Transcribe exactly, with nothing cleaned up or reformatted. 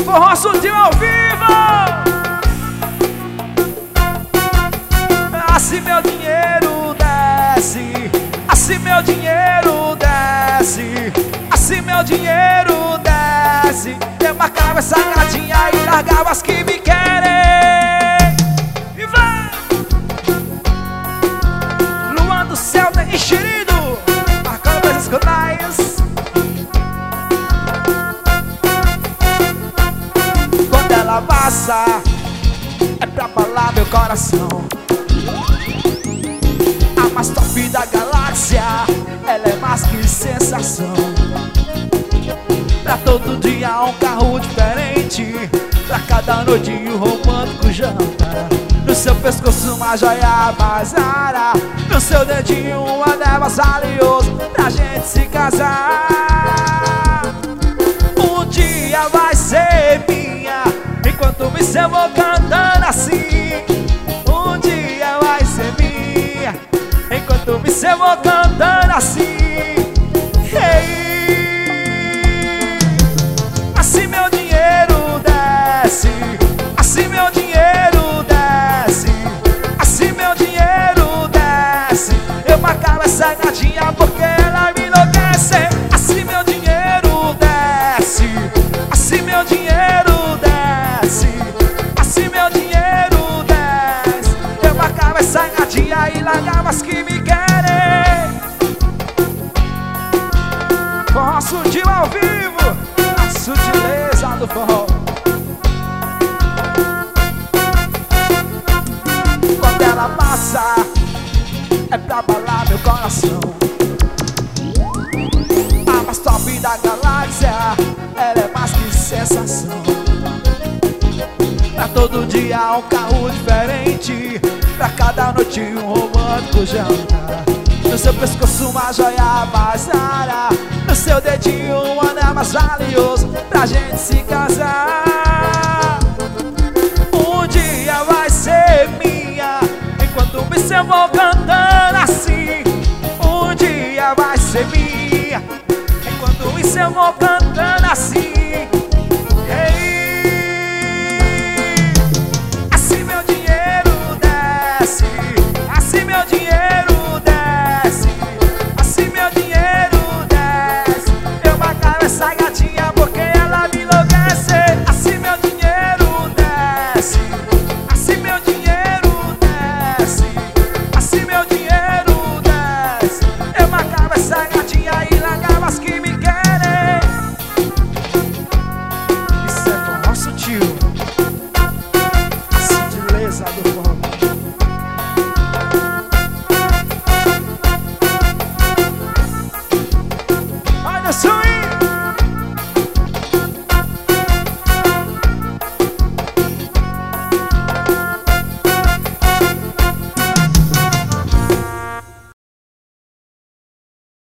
Forró Sutil ao vivo. Assim meu dinheiro desce, assim meu dinheiro desce, assim meu dinheiro desce. Eu marcava essa gatinha e largava as que me querem. E vai! Luan do céu tem enxerido, marcando as escondais. Quando ela passa, é pra abalar meu coração. A mais top da galáxia, ela é mais que sensação. Pra todo dia um carro diferente, pra cada noite um romântico jantar. No seu pescoço uma joia mais rara, no seu dedinho um anel valioso, pra gente se casar. Um dia vai ser minha, enquanto me eu vou cantando assim. Um dia vai ser minha, enquanto me eu vou cantando assim. Hey. Assim meu dinheiro desce, assim meu dinheiro desce, assim meu dinheiro desce. Eu marcava essa gatinha porque ela me enlouquece. Assim meu dinheiro desce, assim meu dinheiro desce, assim meu dinheiro desce. Eu marcava essa gatinha e largava as que me querem. Forró Sutil ao vivo, a sutileza do forró. Quando ela passa, é pra abalar meu coração. A mais top da galáxia, ela é mais que sensação. Pra todo dia um carro diferente, pra cada noite um romântico jantar. No seu pescoço uma joia mais rara, no seu dedinho um anel mais valioso, pra gente se casar. Um dia vai ser minha, enquanto me eu vou cantando assim. Um dia vai ser minha, enquanto me eu vou cantando assim. Hey. Assim meu dinheiro desce, assim meu dinheiro desce, assim meu dinheiro desce. Eu marcava essa gatinha porque ela me enlouquece. Assim meu dinheiro desce, assim meu dinheiro desce, assim meu dinheiro desce. Eu marcava essa gatinha e largava as que me querem. Isso é forró sutil, a sutileza do forró. Olha só aí.